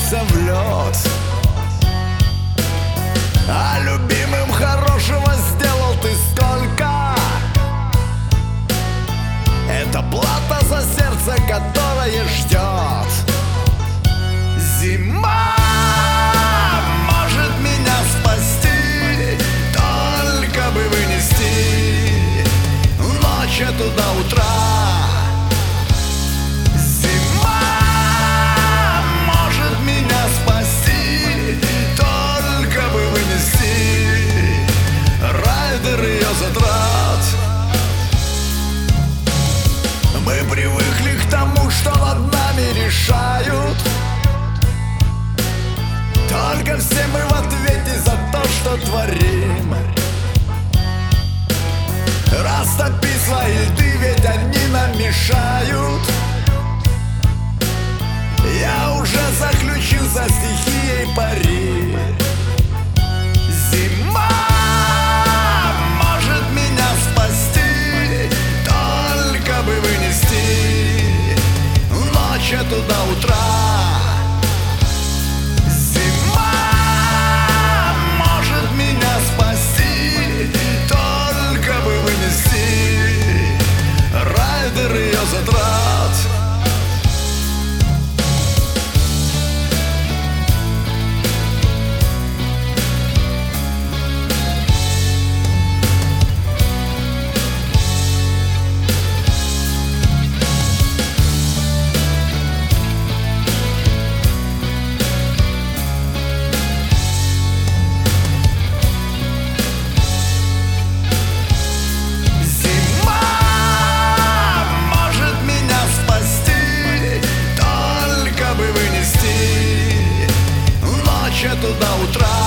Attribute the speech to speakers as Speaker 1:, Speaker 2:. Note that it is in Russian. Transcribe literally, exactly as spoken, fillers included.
Speaker 1: превратился в лед. А любимым хорошего сделал ты столько. Это плата за сердце, которое ждет. Зима может меня спасти, только бы вынести ночь эту до утра. Зима может меня спасти, только бы вынести райдер ее затрат. Мы привыкли к тому, что над нами решают. Только все мы в ответе за то, что творим. Растопи свои льды, ведь они нам мешают. Я уже заключил со стихией пари. Зима может меня спасти, только бы вынести ночь эту до утра. Ее затрат. Ночь эту до утра.